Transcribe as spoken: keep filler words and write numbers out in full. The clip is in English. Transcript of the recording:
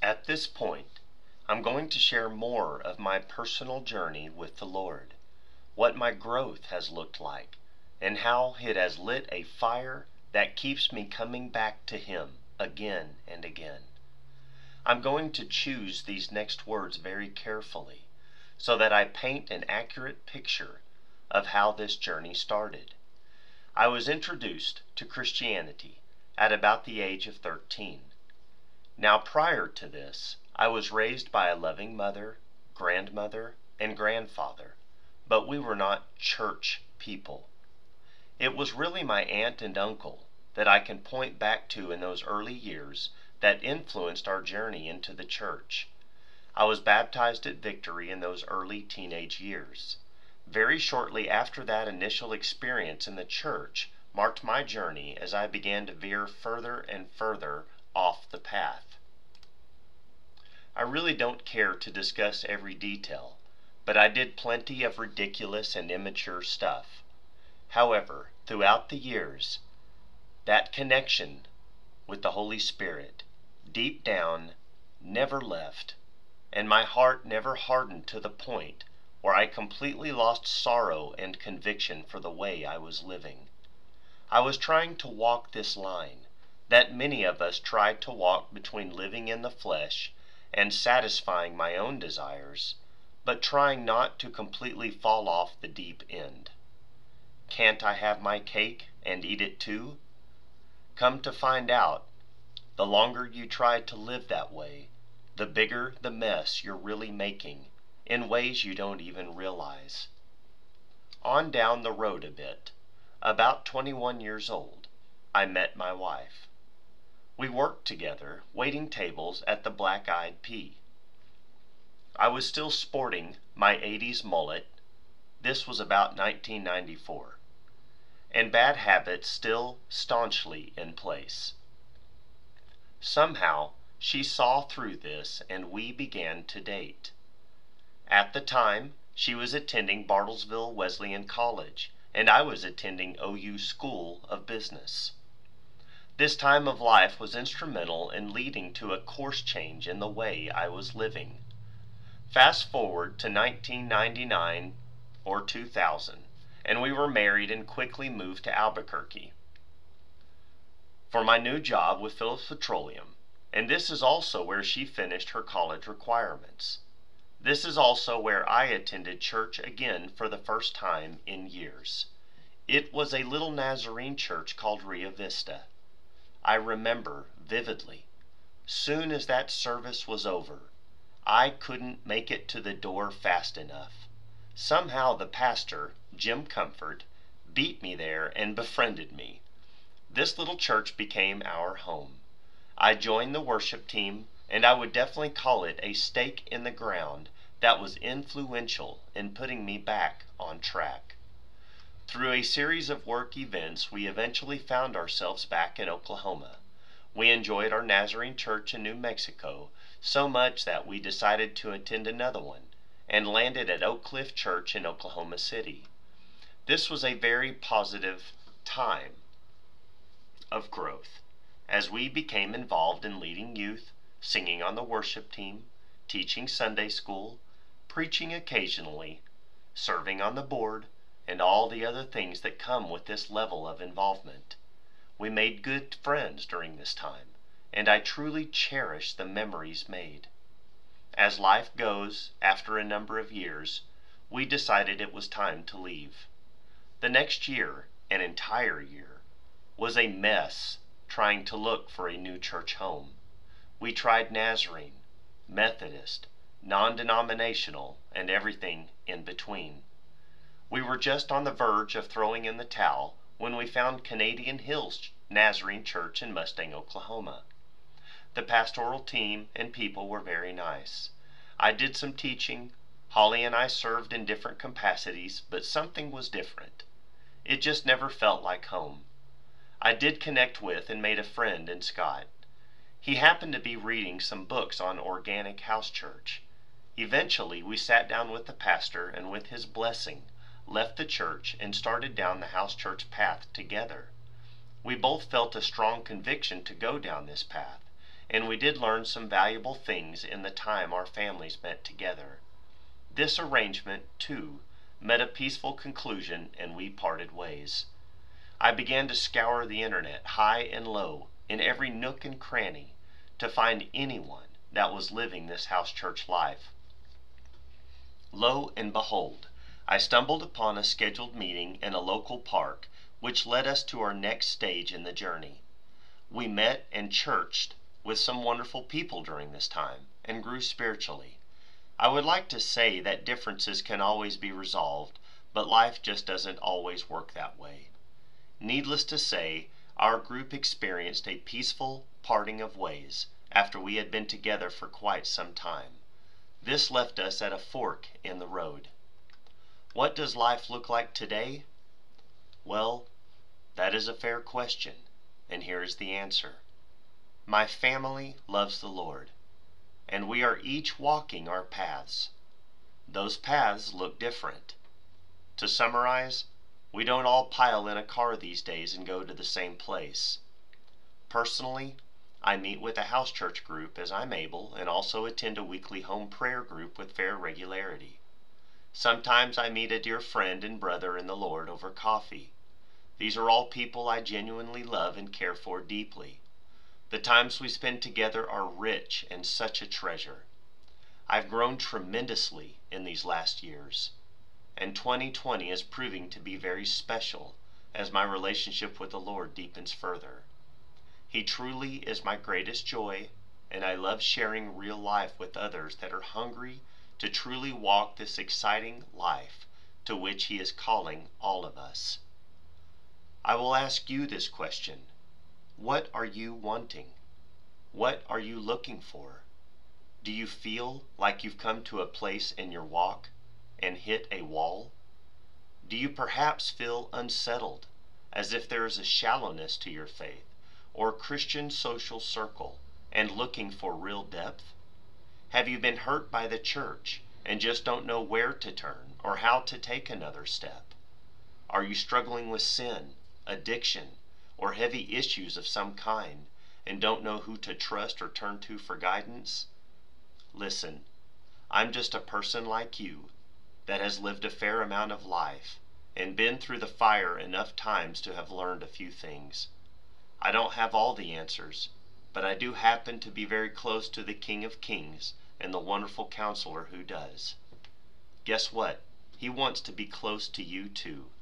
At this point, I'm going to share more of my personal journey with the Lord, what my growth has looked like, and how it has lit a fire that keeps me coming back to Him again and again. I'm going to choose these next words very carefully so that I paint an accurate picture of how this journey started. I was introduced to Christianity at about the age of thirteen. Now, prior to this, I was raised by a loving mother, grandmother, and grandfather, but we were not church people. It was really my aunt and uncle that I can point back to in those early years that influenced our journey into the church. I was baptized at Victory in those early teenage years. Very shortly after that initial experience in the church marked my journey as I began to veer further and further off the path. I really don't care to discuss every detail, but I did plenty of ridiculous and immature stuff. However, throughout the years, that connection with the Holy Spirit, deep down, never left, and my heart never hardened to the point where I completely lost sorrow and conviction for the way I was living. I was trying to walk this line that many of us try to walk between living in the flesh and satisfying my own desires, but trying not to completely fall off the deep end. Can't I have my cake and eat it too? Come to find out, the longer you try to live that way, the bigger the mess you're really making in ways you don't even realize. On down the road a bit, about twenty-one years old, I met my wife. We worked together, waiting tables at the Black Eyed Pea. I was still sporting my eighties mullet, this was about nineteen ninety-four, and bad habits still staunchly in place. Somehow, she saw through this and we began to date. At the time, she was attending Bartlesville Wesleyan College, and I was attending O U School of Business. This time of life was instrumental in leading to a course change in the way I was living. Fast forward to nineteen ninety-nine or two thousand, and we were married and quickly moved to Albuquerque for my new job with Phillips Petroleum, and this is also where she finished her college requirements. This is also where I attended church again for the first time in years. It was a little Nazarene church called Rio Vista. I remember vividly, soon as that service was over, I couldn't make it to the door fast enough. Somehow the pastor, Jim Comfort, beat me there and befriended me. This little church became our home. I joined the worship team, and I would definitely call it a stake in the ground that was influential in putting me back on track. Through a series of work events, we eventually found ourselves back in Oklahoma. We enjoyed our Nazarene church in New Mexico so much that we decided to attend another one and landed at Oak Cliff Church in Oklahoma City. This was a very positive time of growth as we became involved in leading youth, singing on the worship team, teaching Sunday school, preaching occasionally, serving on the board, and all the other things that come with this level of involvement. We made good friends during this time, and I truly cherish the memories made. As life goes, after a number of years, we decided it was time to leave. The next year, an entire year, was a mess trying to look for a new church home. We tried Nazarene, Methodist, non-denominational, and everything in between. We were just on the verge of throwing in the towel when we found Canadian Hills Nazarene Church in Mustang, Oklahoma. The pastoral team and people were very nice. I did some teaching. Holly and I served in different capacities, but something was different. It just never felt like home. I did connect with and made a friend in Scott. He happened to be reading some books on organic house church. Eventually, we sat down with the pastor and with his blessing, left the church and started down the house church path together. We both felt a strong conviction to go down this path, and we did learn some valuable things in the time our families met together. This arrangement, too, met a peaceful conclusion, and we parted ways. I began to scour the internet, high and low, in every nook and cranny, to find anyone that was living this house church life. Lo and behold, I stumbled upon a scheduled meeting in a local park, which led us to our next stage in the journey. We met and churched with some wonderful people during this time, and grew spiritually. I would like to say that differences can always be resolved, but life just doesn't always work that way. Needless to say, our group experienced a peaceful parting of ways after we had been together for quite some time. This left us at a fork in the road. What does life look like today? Well, that is a fair question, and here is the answer. My family loves the Lord, and we are each walking our paths. Those paths look different. To summarize, we don't all pile in a car these days and go to the same place. Personally, I meet with a house church group as I'm able, and also attend a weekly home prayer group with fair regularity. Sometimes I meet a dear friend and brother in the Lord over coffee. These are all people I genuinely love and care for deeply. The times we spend together are rich and such a treasure. I've grown tremendously in these last years, and twenty twenty is proving to be very special as my relationship with the Lord deepens further. He truly is my greatest joy, and I love sharing real life with others that are hungry to truly walk this exciting life to which He is calling all of us. I will ask you this question. What are you wanting? What are you looking for? Do you feel like you've come to a place in your walk and hit a wall? Do you perhaps feel unsettled, as if there is a shallowness to your faith or Christian social circle, and looking for real depth? Have you been hurt by the church and just don't know where to turn or how to take another step? Are you struggling with sin, addiction, or heavy issues of some kind and don't know who to trust or turn to for guidance? Listen, I'm just a person like you that has lived a fair amount of life and been through the fire enough times to have learned a few things. I don't have all the answers, but I do happen to be very close to the King of Kings and the wonderful Counselor who does. Guess what? He wants to be close to you too.